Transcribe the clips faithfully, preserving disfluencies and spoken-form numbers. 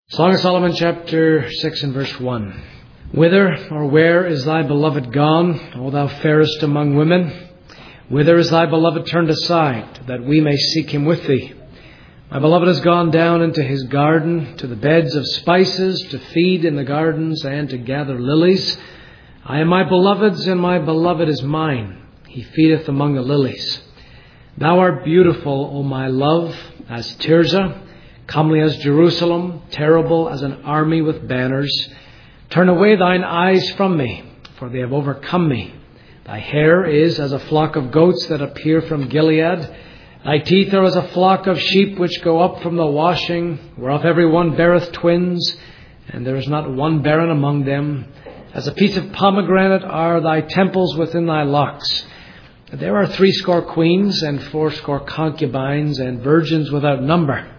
Song of Solomon, chapter six and verse one. Whither or where is thy beloved gone, O thou fairest among women? Whither is thy beloved turned aside, that we may seek him with thee? My beloved is gone down into his garden, to the beds of spices, to feed in the gardens and to gather lilies. I am my beloved's, and my beloved is mine. He feedeth among the lilies. Thou art beautiful, O my love, as Tirzah, comely as Jerusalem, terrible as an army with banners. Turn away thine eyes from me, for they have overcome me. Thy hair is as a flock of goats that appear from Gilead. Thy teeth are as a flock of sheep which go up from the washing, whereof every one beareth twins, and there is not one barren among them. As a piece of pomegranate are thy temples within thy locks. There are threescore queens and fourscore concubines and virgins without number.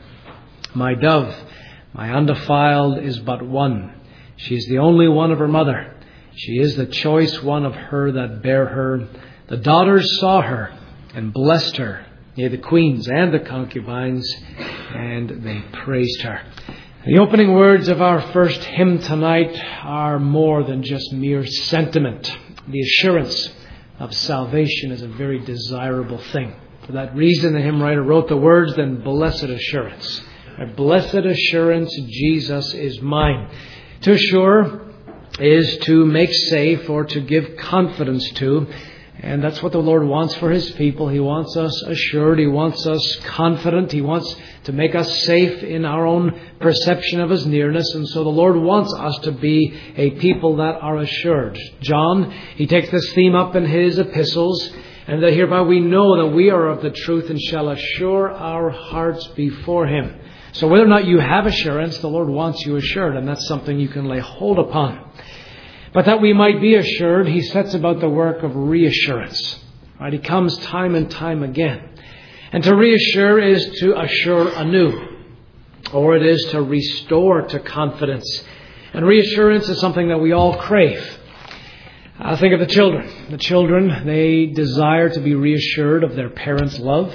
My dove, my undefiled, is but one. She is the only one of her mother. She is the choice one of her that bare her. The daughters saw her and blessed her, yea, the queens and the concubines, and they praised her. The opening words of our first hymn tonight are more than just mere sentiment. The assurance of salvation is a very desirable thing. For that reason, the hymn writer wrote the words, then blessed assurance. A blessed assurance, Jesus is mine. To assure is to make safe or to give confidence to. And that's what the Lord wants for His people. He wants us assured. He wants us confident. He wants to make us safe in our own perception of His nearness. And so the Lord wants us to be a people that are assured. John, he takes this theme up in his epistles. And that hereby we know that we are of the truth and shall assure our hearts before Him. So whether or not you have assurance, the Lord wants you assured, and that's something you can lay hold upon. But that we might be assured, He sets about the work of reassurance. Right? He comes time and time again. And to reassure is to assure anew, or it is to restore to confidence. And reassurance is something that we all crave. I think of the children. The children, they desire to be reassured of their parents' love.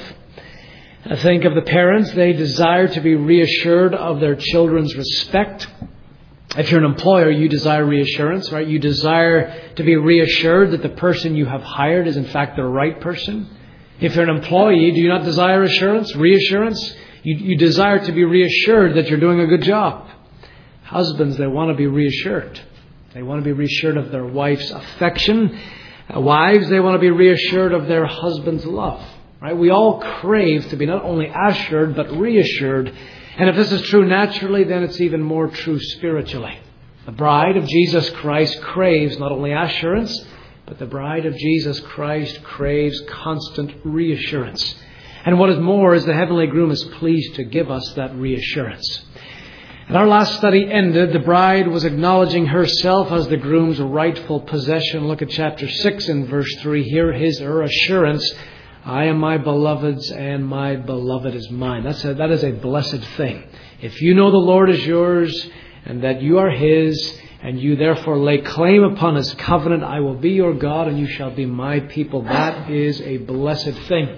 I think of the parents, they desire to be reassured of their children's respect. If you're an employer, you desire reassurance, right? You desire to be reassured that the person you have hired is in fact the right person. If you're an employee, do you not desire assurance, reassurance? You, you desire to be reassured that you're doing a good job. Husbands, they want to be reassured. They want to be reassured of their wife's affection. Uh, wives, they want to be reassured of their husband's love. Right? We all crave to be not only assured, but reassured. And if this is true naturally, then it's even more true spiritually. The bride of Jesus Christ craves not only assurance, but the bride of Jesus Christ craves constant reassurance. And what is more is the heavenly groom is pleased to give us that reassurance. And our last study ended, the bride was acknowledging herself as the groom's rightful possession. Look at chapter six and verse three. Here is her assurance. I am my beloved's, and my beloved is mine. That's a, that is a blessed thing. If you know the Lord is yours, and that you are His, and you therefore lay claim upon His covenant, I will be your God, and you shall be my people. That is a blessed thing.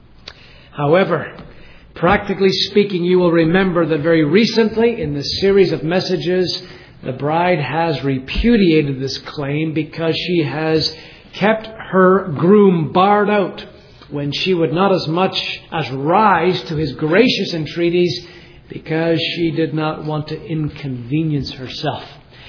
However, practically speaking, you will remember that very recently in this series of messages, the bride has repudiated this claim because she has kept her groom barred out when she would not as much as rise to his gracious entreaties because she did not want to inconvenience herself.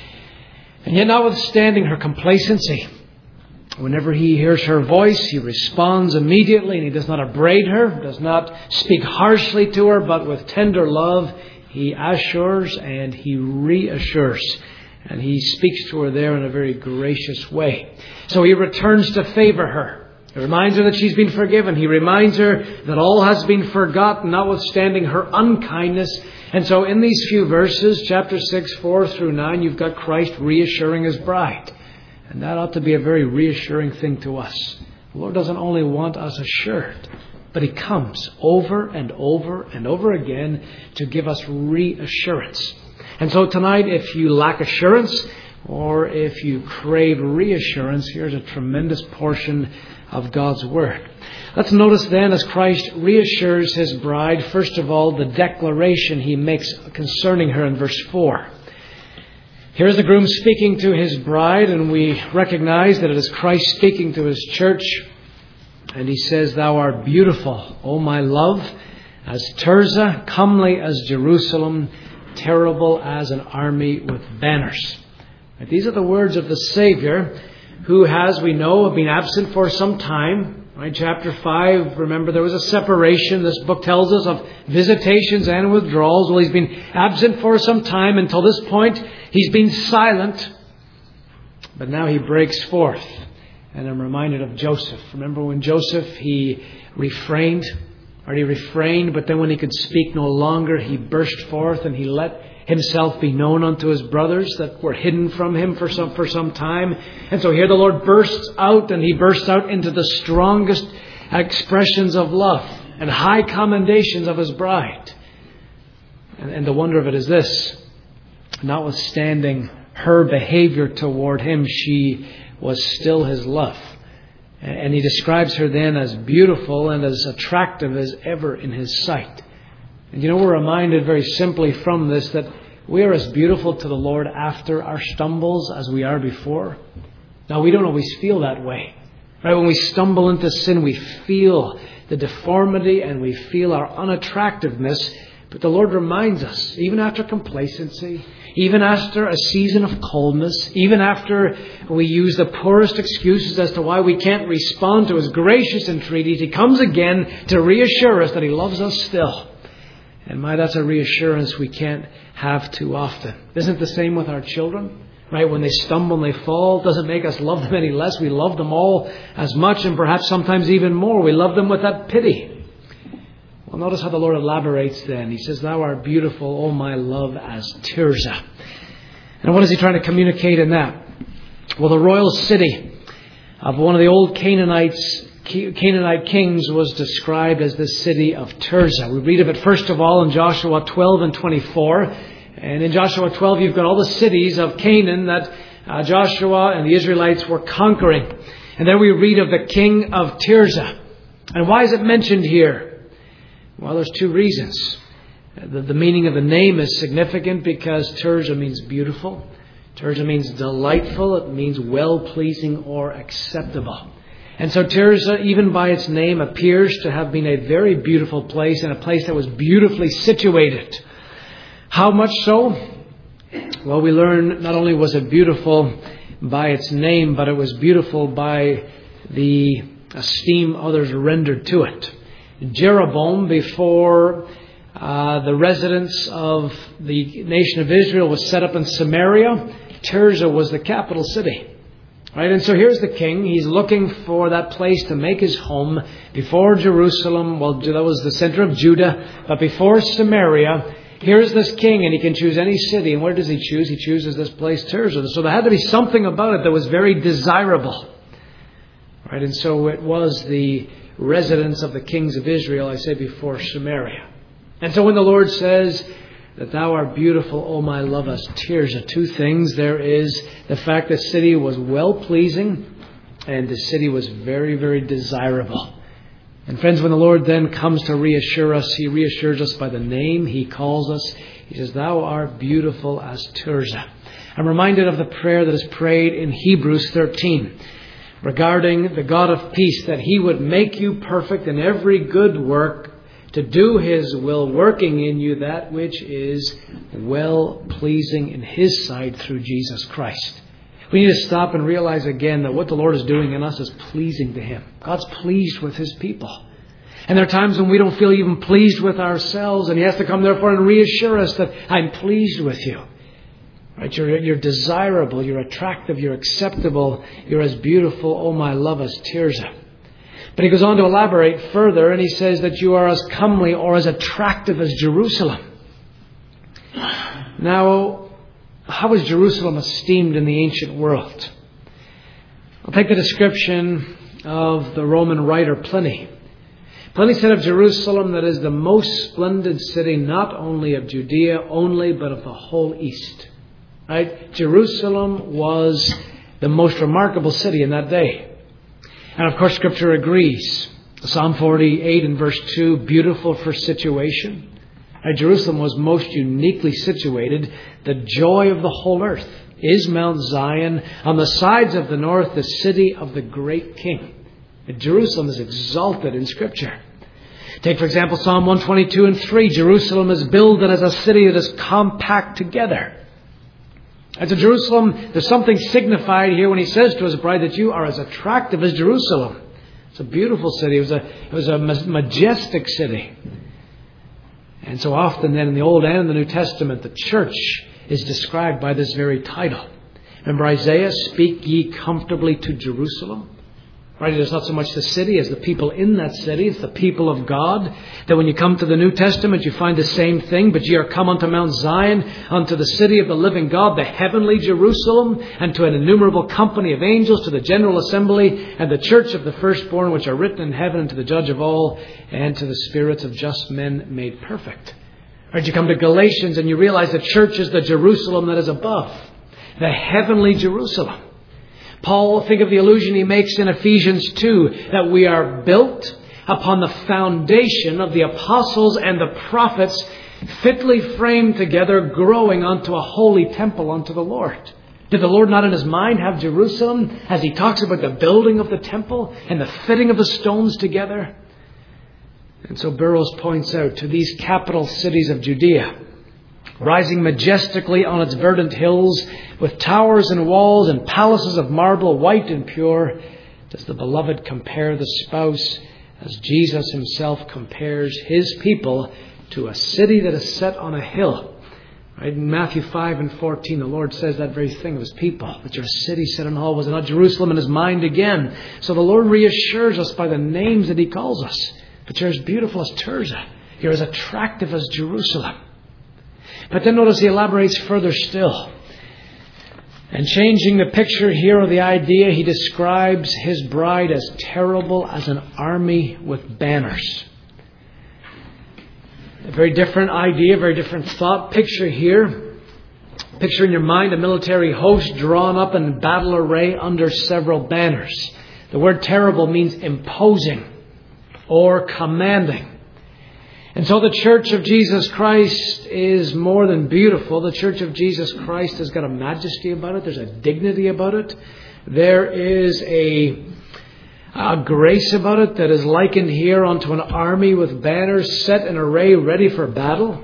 And yet, notwithstanding her complacency, whenever he hears her voice, he responds immediately, and he does not upbraid her, does not speak harshly to her, but with tender love, he assures and he reassures. And he speaks to her there in a very gracious way. So he returns to favor her. He reminds her that she's been forgiven. He reminds her that all has been forgotten, notwithstanding her unkindness. And so in these few verses, chapter six, four through nine, you've got Christ reassuring His bride. And that ought to be a very reassuring thing to us. The Lord doesn't only want us assured, but He comes over and over and over again to give us reassurance. And so tonight, if you lack assurance, or if you crave reassurance, here's a tremendous portion of God's Word. Let's notice then, as Christ reassures His bride, first of all, the declaration He makes concerning her in verse four. Here's the groom speaking to his bride, and we recognize that it is Christ speaking to His church. And He says, "Thou art beautiful, O my love, as Tirzah, comely as Jerusalem, terrible as an army with banners." Right, these are the words of the Savior, who has, we know, been absent for some time. Right, chapter five, remember there was a separation. This book tells us of visitations and withdrawals. Well, He's been absent for some time. Until this point, He's been silent. But now He breaks forth. And I'm reminded of Joseph. Remember when Joseph, he refrained, or he refrained, but then when he could speak no longer, he burst forth and he let Himself be known unto His brothers that were hidden from Him for some for some time. And so here the Lord bursts out, and He bursts out into the strongest expressions of love and high commendations of His bride. And, and the wonder of it is this: notwithstanding her behavior toward Him, she was still His love. And He describes her then as beautiful and as attractive as ever in His sight. And you know, we're reminded very simply from this that we are as beautiful to the Lord after our stumbles as we are before. Now, we don't always feel that way. Right? When we stumble into sin, we feel the deformity and we feel our unattractiveness. But the Lord reminds us, even after complacency, even after a season of coldness, even after we use the poorest excuses as to why we can't respond to His gracious entreaties, He comes again to reassure us that He loves us still. And my, that's a reassurance we can't have too often. Isn't it the same with our children? Right? When they stumble and they fall, it doesn't make us love them any less. We love them all as much, and perhaps sometimes even more. We love them with that pity. Well, notice how the Lord elaborates then. He says, "Thou art beautiful, O my love, as Tirzah." And what is He trying to communicate in that? Well, the royal city of one of the old Canaanites Canaanite kings was described as the city of Tirzah. We read of it first of all in Joshua twelve and twenty-four. And in Joshua twelve you've got all the cities of Canaan that uh, Joshua and the Israelites were conquering. And then we read of the king of Tirzah. And why is it mentioned here? Well, there's two reasons. The, the meaning of the name is significant because Tirzah means beautiful. Tirzah means delightful. It means well-pleasing or acceptable. And so Tirzah, even by its name, appears to have been a very beautiful place, and a place that was beautifully situated. How much so? Well, we learn not only was it beautiful by its name, but it was beautiful by the esteem others rendered to it. Jeroboam, before uh, the residence of the nation of Israel was set up in Samaria, Tirzah was the capital city. Right, and so here's the king. He's looking for that place to make his home before Jerusalem. Well, that was the center of Judah. But before Samaria, here's this king, and he can choose any city. And where does he choose? He chooses this place, Tirzah. So there had to be something about it that was very desirable. Right, and so it was the residence of the kings of Israel, I said before, Samaria. And so when the Lord says that thou art beautiful, O my love, as Tirzah, two things. There is the fact that the city was well-pleasing, and the city was very, very desirable. And friends, when the Lord then comes to reassure us, He reassures us by the name He calls us. He says, thou art beautiful as Tirzah. I'm reminded of the prayer that is prayed in Hebrews thirteen regarding the God of peace, that He would make you perfect in every good work, to do His will, working in you that which is well-pleasing in His sight through Jesus Christ. We need to stop and realize again that what the Lord is doing in us is pleasing to Him. God's pleased with His people. And there are times when we don't feel even pleased with ourselves, and He has to come therefore and reassure us that I'm pleased with you. Right? You're, you're desirable, you're attractive, you're acceptable, you're as beautiful, oh my love, as Tirzah. But he goes on to elaborate further, and he says that you are as comely or as attractive as Jerusalem. Now, how was Jerusalem esteemed in the ancient world? I'll take the description of the Roman writer Pliny. Pliny said of Jerusalem that it is the most splendid city, not only of Judea only, but of the whole East. Right? Jerusalem was the most remarkable city in that day. And of course, Scripture agrees. Psalm forty-eight and verse two, beautiful for situation. Right? Jerusalem was most uniquely situated. The joy of the whole earth is Mount Zion. On the sides of the north, the city of the great King. And Jerusalem is exalted in Scripture. Take, for example, Psalm one twenty-two and three. Jerusalem is builded as a city that is compact together. As a Jerusalem, there's something signified here when he says to his bride that you are as attractive as Jerusalem. It's a beautiful city. It was a, it was a majestic city. And so often then in the Old and in the New Testament, the church is described by this very title. Remember Isaiah, speak ye comfortably to Jerusalem. Right? It is not so much the city as the people in that city. It's the people of God. That when you come to the New Testament, you find the same thing. But ye are come unto Mount Zion, unto the city of the living God, the heavenly Jerusalem, and to an innumerable company of angels, to the general assembly, and the church of the firstborn, which are written in heaven, and to the judge of all, and to the spirits of just men made perfect. Right? You come to Galatians, and you realize the church is the Jerusalem that is above. The heavenly Jerusalem. Paul, think of the allusion he makes in Ephesians two, that we are built upon the foundation of the apostles and the prophets, fitly framed together, growing unto a holy temple unto the Lord. Did the Lord not in his mind have Jerusalem as he talks about the building of the temple and the fitting of the stones together? And so Burroughs points out to these capital cities of Judea, rising majestically on its verdant hills, with towers and walls and palaces of marble, white and pure, does the beloved compare the spouse as Jesus himself compares his people to a city that is set on a hill. Right? In Matthew five and fourteen, the Lord says that very thing of his people, that your city set on a hill. Was it not Jerusalem in his mind again? So the Lord reassures us by the names that he calls us. But you're as beautiful as Tirzah. You're as attractive as Jerusalem. But then notice he elaborates further still. And changing the picture here or the idea, he describes his bride as terrible as an army with banners. A very different idea, very different thought. Picture here. Picture in your mind a military host drawn up in battle array under several banners. The word terrible means imposing or commanding. And so the Church of Jesus Christ is more than beautiful. The Church of Jesus Christ has got a majesty about it. There's a dignity about it. There is a, a grace about it that is likened here unto an army with banners set in array ready for battle.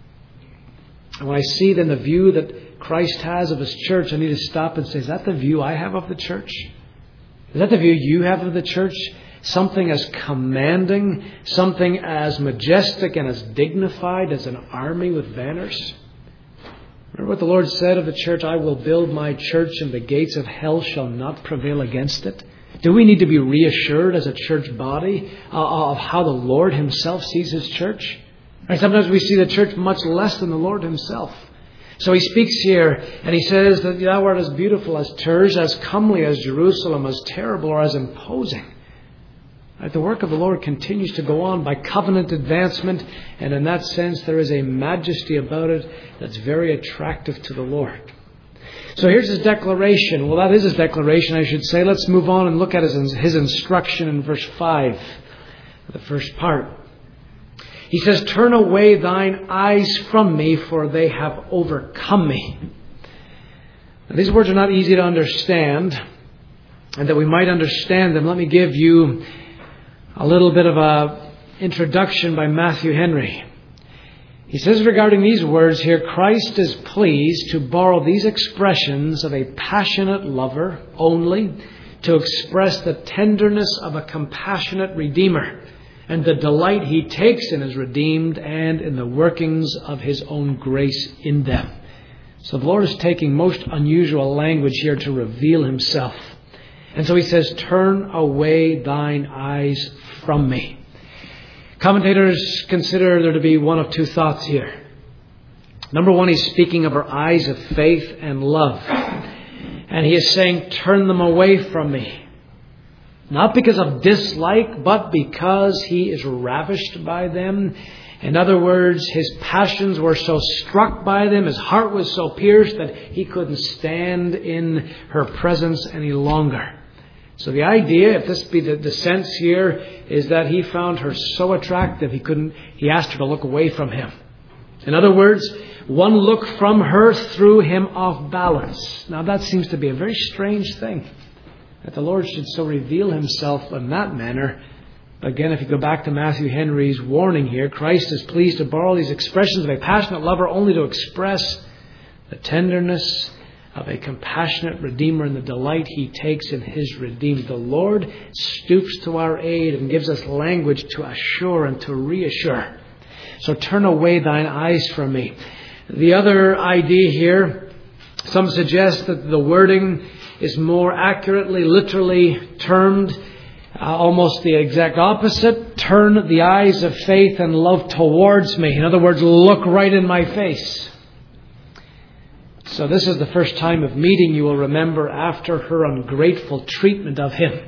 And when I see then the view that Christ has of his church, I need to stop and say, is that the view I have of the church? Is that the view you have of the church? Something as commanding, something as majestic and as dignified as an army with banners. Remember what the Lord said of the church, I will build my church and the gates of hell shall not prevail against it. Do we need to be reassured as a church body uh, of how the Lord himself sees his church? Right? Sometimes we see the church much less than the Lord himself. So he speaks here and he says that thou art as beautiful as Tirzah, as comely as Jerusalem, as terrible or as imposing. The work of the Lord continues to go on by covenant advancement, and in that sense there is a majesty about it that's very attractive to the Lord. So here's his declaration. Well, that is his declaration, I should say. Let's move on and look at his, his instruction in verse five, the first part. He says, turn away thine eyes from me, for they have overcome me. Now, these words are not easy to understand, and that we might understand them, let me give you a little bit of a introduction by Matthew Henry. He says regarding these words here, Christ is pleased to borrow these expressions of a passionate lover only to express the tenderness of a compassionate Redeemer and the delight he takes in his redeemed and in the workings of his own grace in them. So the Lord is taking most unusual language here to reveal himself. And so he says, turn away thine eyes from me. Commentators consider there to be one of two thoughts here. Number one, he's speaking of our eyes of faith and love. And he is saying, turn them away from me. Not because of dislike, but because he is ravished by them. In other words, his passions were so struck by them, his heart was so pierced that he couldn't stand in her presence any longer. So the idea, if this be the, the sense here, is that he found her so attractive he couldn't, he asked her to look away from him. In other words, one look from her threw him off balance. Now that seems to be a very strange thing, that the Lord should so reveal himself in that manner. But again, if you go back to Matthew Henry's warning here, Christ is pleased to borrow these expressions of a passionate lover only to express the tenderness of a compassionate Redeemer and the delight he takes in his redeemed. The Lord stoops to our aid and gives us language to assure and to reassure. So turn away thine eyes from me. The other idea here, some suggest that the wording is more accurately, literally termed uh, almost the exact opposite. Turn the eyes of faith and love towards me. In other words, look right in my face. So this is the first time of meeting, you will remember, after her ungrateful treatment of him.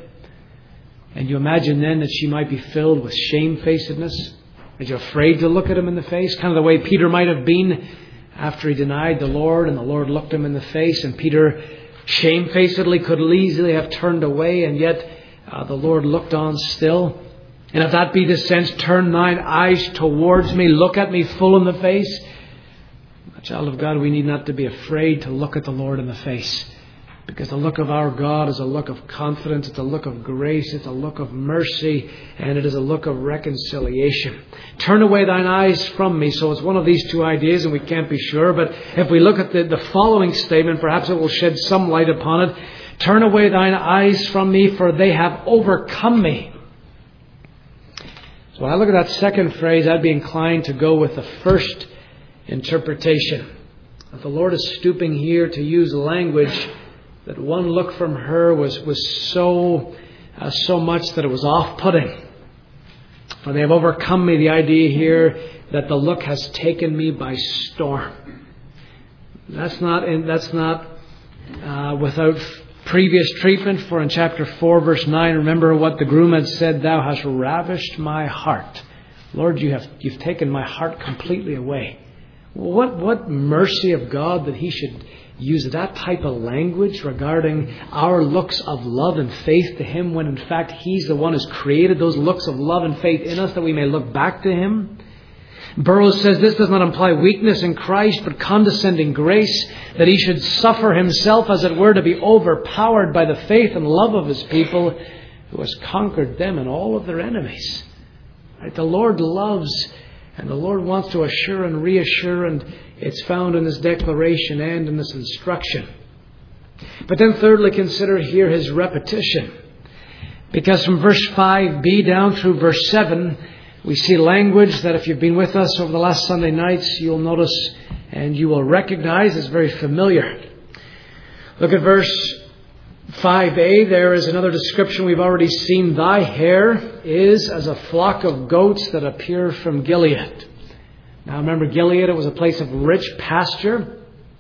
And you imagine then that she might be filled with shamefacedness. That you're afraid to look at him in the face. Kind of the way Peter might have been after he denied the Lord and the Lord looked him in the face. And Peter shamefacedly could easily have turned away, and yet uh, the Lord looked on still. And if that be the sense, turn thine eyes towards me, look at me full in the face. Child of God, we need not to be afraid to look at the Lord in the face, because the look of our God is a look of confidence, it's a look of grace, it's a look of mercy, and it is a look of reconciliation. Turn away thine eyes from me. So it's one of these two ideas, and we can't be sure, but if we look at the, the following statement, perhaps it will shed some light upon it. Turn away thine eyes from me, for they have overcome me. So when I look at that second phrase, I'd be inclined to go with the first interpretation. That the Lord is stooping here to use language that one look from her was, was so, uh, so much that it was off-putting. For they have overcome me, the idea here that the look has taken me by storm. That's not, in, that's not uh, without previous treatment, for in chapter four, verse nine, remember what the groom had said, thou hast ravished my heart. Lord, you have, you've taken my heart completely away. What what mercy of God that he should use that type of language regarding our looks of love and faith to him, when in fact he's the one who's created those looks of love and faith in us that we may look back to him. Burroughs says this does not imply weakness in Christ, but condescending grace, that he should suffer himself, as it were, to be overpowered by the faith and love of his people, who has conquered them and all of their enemies. Right? The Lord loves, and the Lord wants to assure and reassure, and it's found in this declaration and in this instruction. But then thirdly, consider here his repetition. Because from verse five b down through verse seven, we see language that if you've been with us over the last Sunday nights, you'll notice and you will recognize is very familiar. Look at verse five a. There is another description we've already seen. Thy hair is as a flock of goats that appear from Gilead. Now remember, Gilead, it was a place of rich pasture.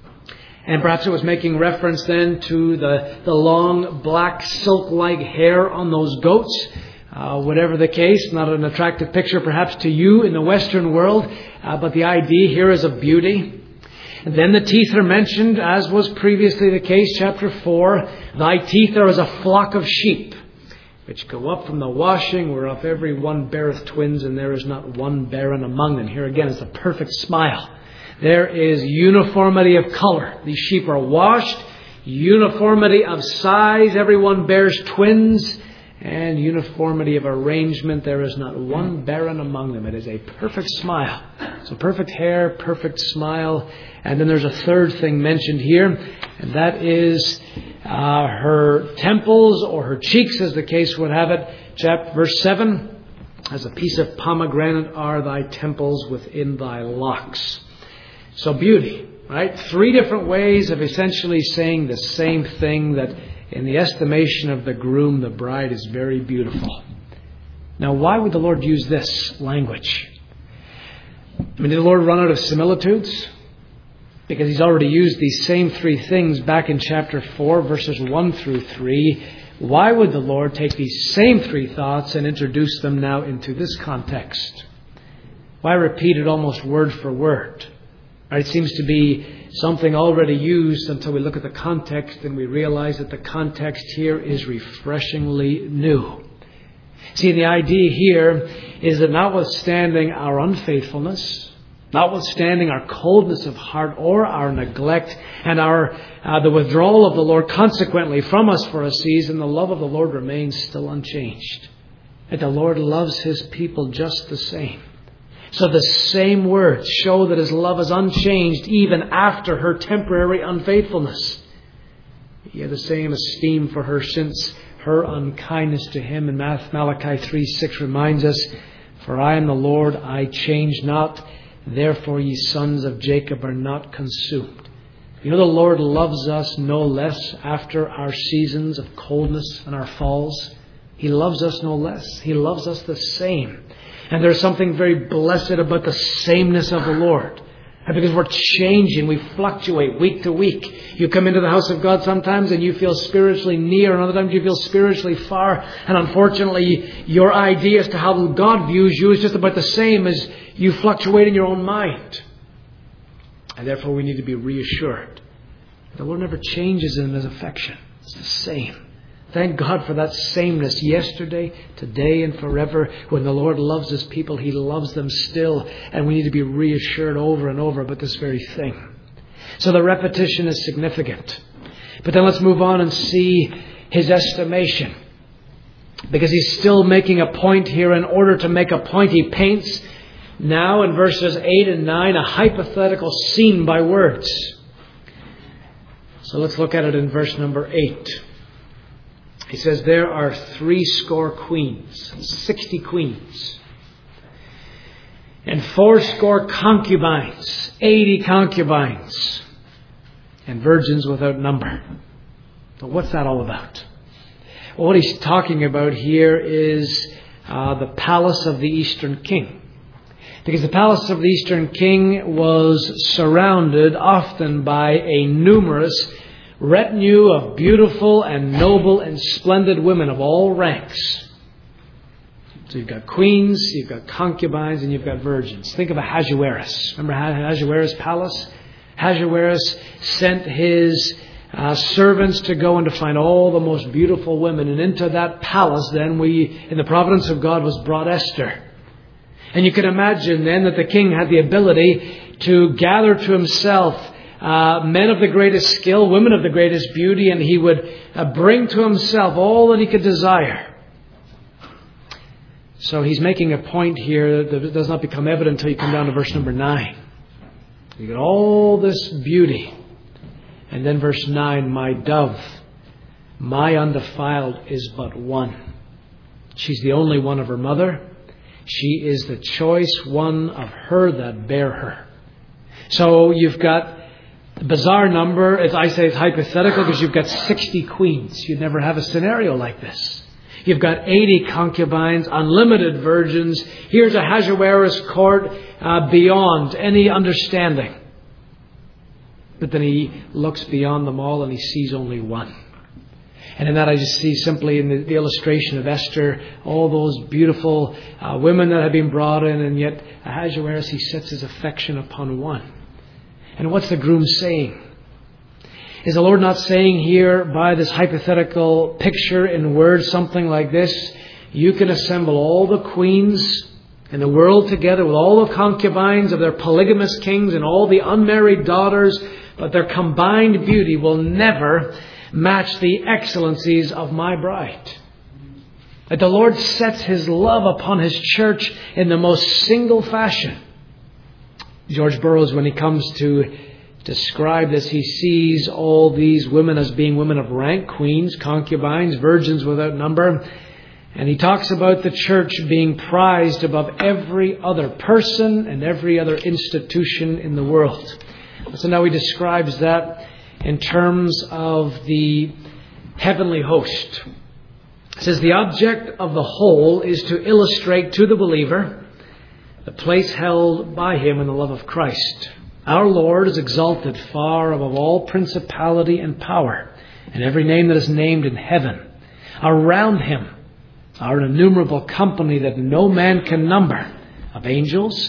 And perhaps it was making reference then to the, the long black silk-like hair on those goats. Uh, whatever the case, not an attractive picture perhaps to you in the Western world, uh, but the idea here is of beauty. And then the teeth are mentioned, as was previously the case, chapter four. Thy teeth are as a flock of sheep, which go up from the washing, whereof every one beareth twins, and there is not one barren among them. Here again is the perfect smile. There is uniformity of color. These sheep are washed, uniformity of size, everyone bears twins, and uniformity of arrangement. There is not one barren among them. It is a perfect smile. So perfect hair, perfect smile. And then there's a third thing mentioned here, and that is uh, her temples or her cheeks, as the case would have it. Chapter verse seven, as a piece of pomegranate are thy temples within thy locks. So beauty, right? Three different ways of essentially saying the same thing, that in the estimation of the groom, the bride is very beautiful. Now, why would the Lord use this language? I mean, did the Lord run out of similitudes? Because he's already used these same three things back in chapter four, verses one through three. Why would the Lord take these same three thoughts and introduce them now into this context? Why repeat it almost word for word? It seems to be something already used until we look at the context and we realize that the context here is refreshingly new. See, the idea here is that notwithstanding our unfaithfulness, notwithstanding our coldness of heart or our neglect and our uh, the withdrawal of the Lord consequently from us for a season, the love of the Lord remains still unchanged. That the Lord loves His people just the same. So the same words show that His love is unchanged even after her temporary unfaithfulness. He had the same esteem for her since her unkindness to Him. And Malachi three six reminds us, "For I am the Lord, I change not. Therefore ye sons of Jacob are not consumed." You know, the Lord loves us no less after our seasons of coldness and our falls. He loves us no less. He loves us the same. And there's something very blessed about the sameness of the Lord. And because we're changing, we fluctuate week to week. You come into the house of God sometimes and you feel spiritually near, and other times you feel spiritually far. And unfortunately, your idea as to how God views you is just about the same as you fluctuate in your own mind. And therefore we need to be reassured. The Lord never changes in His affection. It's the same. Thank God for that sameness yesterday, today, and forever. When the Lord loves His people, He loves them still. And we need to be reassured over and over about this very thing. So the repetition is significant. But then let's move on and see His estimation. Because He's still making a point here. In order to make a point, He paints now in verses eight and nine a hypothetical scene by words. So let's look at it in verse number eight. He says, "There are three score queens, sixty queens, and four score concubines, eighty concubines, and virgins without number." But what's that all about? Well, what he's talking about here is uh, the palace of the Eastern king. Because the palace of the Eastern king was surrounded often by a numerous retinue of beautiful and noble and splendid women of all ranks. So you've got queens, you've got concubines, and you've got virgins. Think of Ahasuerus. Remember Ahasuerus' palace? Ahasuerus sent his uh, servants to go and to find all the most beautiful women. And into that palace then, we, in the providence of God, was brought Esther. And you can imagine then that the king had the ability to gather to himself Uh, men of the greatest skill, women of the greatest beauty, and he would uh, bring to himself all that he could desire. So he's making a point here that does not become evident until you come down to verse number nine. You get all this beauty. And then verse nine, "My dove, my undefiled, is but one. She's the only one of her mother. She is the choice one of her that bare her." So you've got the bizarre number, as I say, it's hypothetical because you've got sixty queens. You'd never have a scenario like this. You've got eighty concubines, unlimited virgins. Here's Ahasuerus' court uh, beyond any understanding. But then he looks beyond them all and he sees only one. And in that I just see simply in the, the illustration of Esther, all those beautiful uh, women that have been brought in, and yet Ahasuerus, he sets his affection upon one. And what's the groom saying? Is the Lord not saying here by this hypothetical picture in words something like this? You can assemble all the queens in the world together with all the concubines of their polygamous kings and all the unmarried daughters, but their combined beauty will never match the excellencies of my bride. That the Lord sets His love upon His church in the most single fashion. George Burroughs, when he comes to describe this, he sees all these women as being women of rank, queens, concubines, virgins without number. And he talks about the church being prized above every other person and every other institution in the world. So now he describes that in terms of the heavenly host. He says the object of the whole is to illustrate to the believer the place held by him in the love of Christ. Our Lord is exalted far above all principality and power, and every name that is named in heaven. Around Him are an innumerable company that no man can number, of angels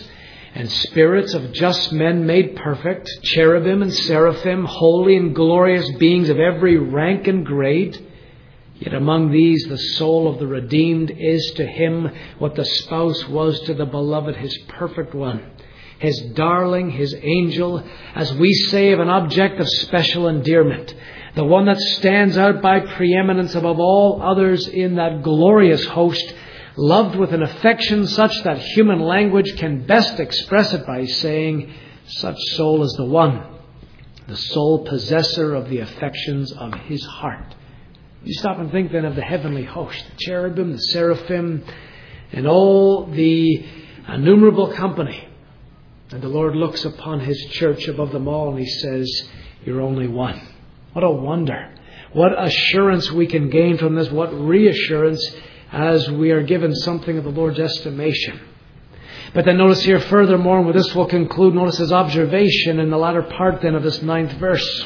and spirits of just men made perfect, cherubim and seraphim, holy and glorious beings of every rank and grade. Yet among these the soul of the redeemed is to him what the spouse was to the beloved, his perfect one, his darling, his angel, as we say of an object of special endearment, the one that stands out by preeminence above all others in that glorious host, loved with an affection such that human language can best express it by saying, such soul is the one, the sole possessor of the affections of his heart. You stop and think then of the heavenly host, the cherubim, the seraphim, and all the innumerable company. And the Lord looks upon his church above them all and he says, you're only one. What a wonder. What assurance we can gain from this. What reassurance as we are given something of the Lord's estimation. But then notice here furthermore, and with this we'll conclude, notice his observation in the latter part then of this ninth verse.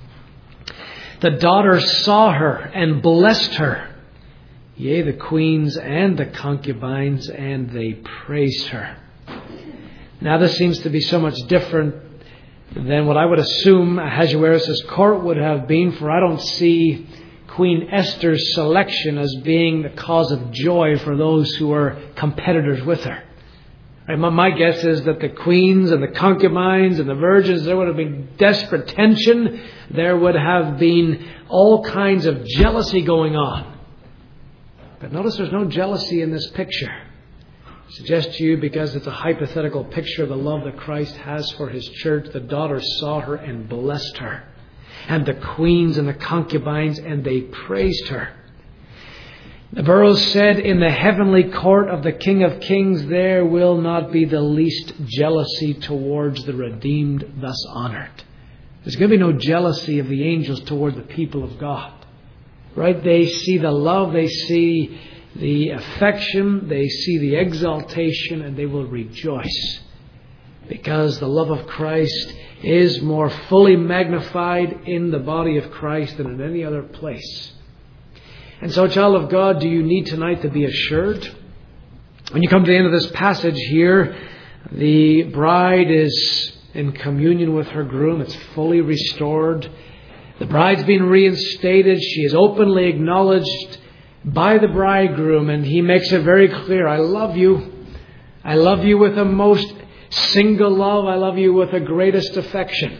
The daughters saw her and blessed her, yea, the queens and the concubines, and they praised her. Now this seems to be so much different than what I would assume Ahasuerus' court would have been, for I don't see Queen Esther's selection as being the cause of joy for those who are competitors with her. Right, my, my guess is that the queens and the concubines and the virgins, there would have been desperate tension. There would have been all kinds of jealousy going on. But notice there's no jealousy in this picture. I suggest to you, because it's a hypothetical picture of the love that Christ has for his church, the daughters saw her and blessed her. And the queens and the concubines, and they praised her. The Burroughs said, in the heavenly court of the King of Kings, there will not be the least jealousy towards the redeemed thus honored. There's going to be no jealousy of the angels toward the people of God. Right? They see the love, they see the affection, they see the exaltation, and they will rejoice. Because the love of Christ is more fully magnified in the body of Christ than in any other place. And so, child of God, do you need tonight to be assured? When you come to the end of this passage here, the bride is in communion with her groom. It's fully restored. The bride's been reinstated. She is openly acknowledged by the bridegroom, and he makes it very clear, I love you. I love you with a most single love. I love you with the greatest affection.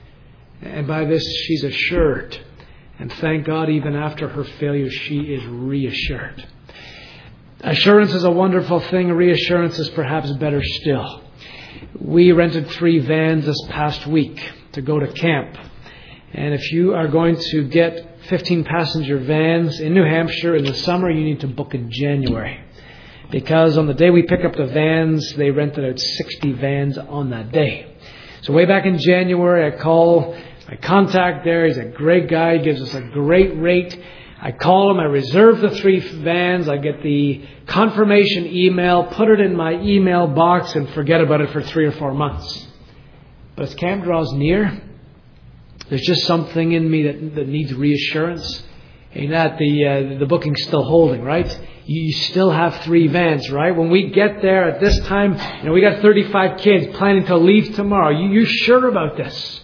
And by this she's assured. And thank God, even after her failure, she is reassured. Assurance is a wonderful thing. Reassurance is perhaps better still. We rented three vans this past week to go to camp. And if you are going to get fifteen passenger vans in New Hampshire in the summer, you need to book in January. Because on the day we pick up the vans, they rented out sixty vans on that day. So way back in January, I call... I contact there. He's a great guy. He gives us a great rate. I call him. I reserve the three vans. I get the confirmation email, put it in my email box, and forget about it for three or four months. But as camp draws near, there's just something in me that, that needs reassurance. And that the uh, the booking's still holding, right? You still have three vans, right? When we get there at this time, you know, we got thirty-five kids planning to leave tomorrow. You you sure about this?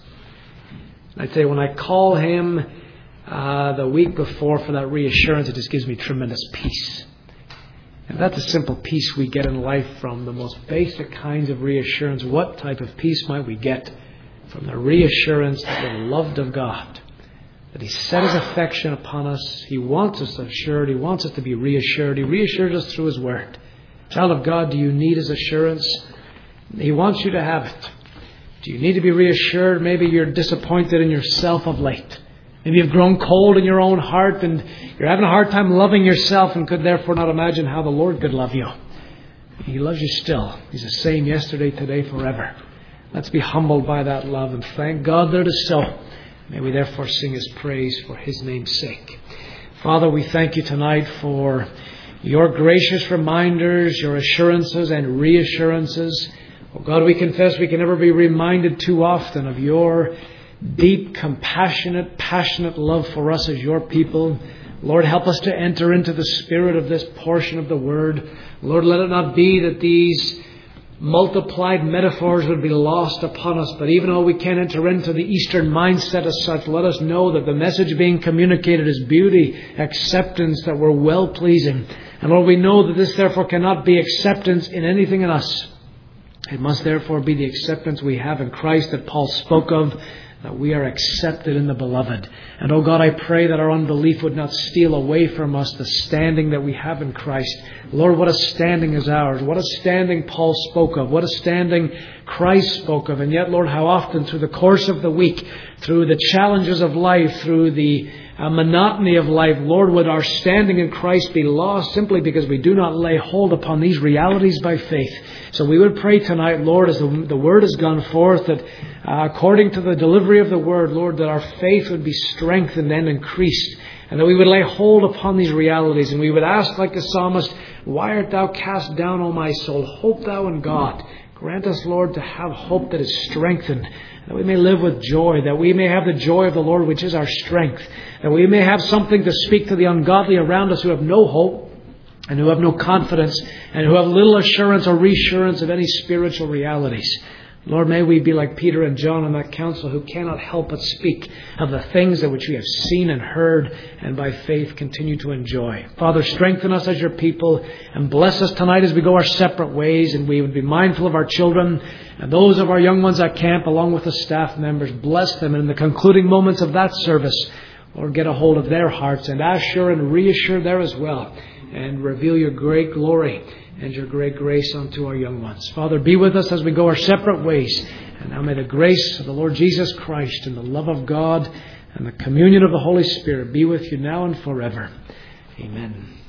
I'd say when I call him uh, the week before for that reassurance, it just gives me tremendous peace. And that's a simple peace we get in life from the most basic kinds of reassurance. What type of peace might we get from the reassurance that we're loved of God? That He set His affection upon us. He wants us assured. He wants us to be reassured. He reassures us through His Word. Child of God, do you need His assurance? He wants you to have it. Do you need to be reassured? Maybe you're disappointed in yourself of late. Maybe you've grown cold in your own heart and you're having a hard time loving yourself and could therefore not imagine how the Lord could love you. He loves you still. He's the same yesterday, today, forever. Let's be humbled by that love and thank God that it is so. May we therefore sing His praise for His name's sake. Father, we thank You tonight for Your gracious reminders, Your assurances and reassurances. Oh God, we confess we can never be reminded too often of Your deep, compassionate, passionate love for us as Your people. Lord, help us to enter into the spirit of this portion of the Word. Lord, let it not be that these multiplied metaphors would be lost upon us. But even though we can't enter into the Eastern mindset as such, let us know that the message being communicated is beauty, acceptance, that we're well-pleasing. And Lord, we know that this therefore cannot be acceptance in anything in us. It must therefore be the acceptance we have in Christ that Paul spoke of, that we are accepted in the Beloved. And oh God, I pray that our unbelief would not steal away from us the standing that we have in Christ. Lord, what a standing is ours. What a standing Paul spoke of. What a standing Christ spoke of. And yet, Lord, how often through the course of the week, through the challenges of life, through the uh, monotony of life, Lord, would our standing in Christ be lost simply because we do not lay hold upon these realities by faith. So we would pray tonight, Lord, as the, the Word has gone forth, that uh, according to the delivery of the Word, Lord, that our faith would be strengthened and increased, and that we would lay hold upon these realities, and we would ask like the psalmist, why art thou cast down, O my soul? Hope thou in God. Grant us, Lord, to have hope that is strengthened, that we may live with joy, that we may have the joy of the Lord, which is our strength, that we may have something to speak to the ungodly around us who have no hope, and who have no confidence, and who have little assurance or reassurance of any spiritual realities. Lord, may we be like Peter and John on that council, who cannot help but speak of the things that which we have seen and heard, and by faith continue to enjoy. Father, strengthen us as your people, and bless us tonight as we go our separate ways, and we would be mindful of our children and those of our young ones at camp, along with the staff members. Bless them, and in the concluding moments of that service, Lord, get a hold of their hearts and assure and reassure there as well, and reveal your great glory and your great grace unto our young ones. Father, be with us as we go our separate ways. And now may the grace of the Lord Jesus Christ and the love of God and the communion of the Holy Spirit be with you now and forever. Amen.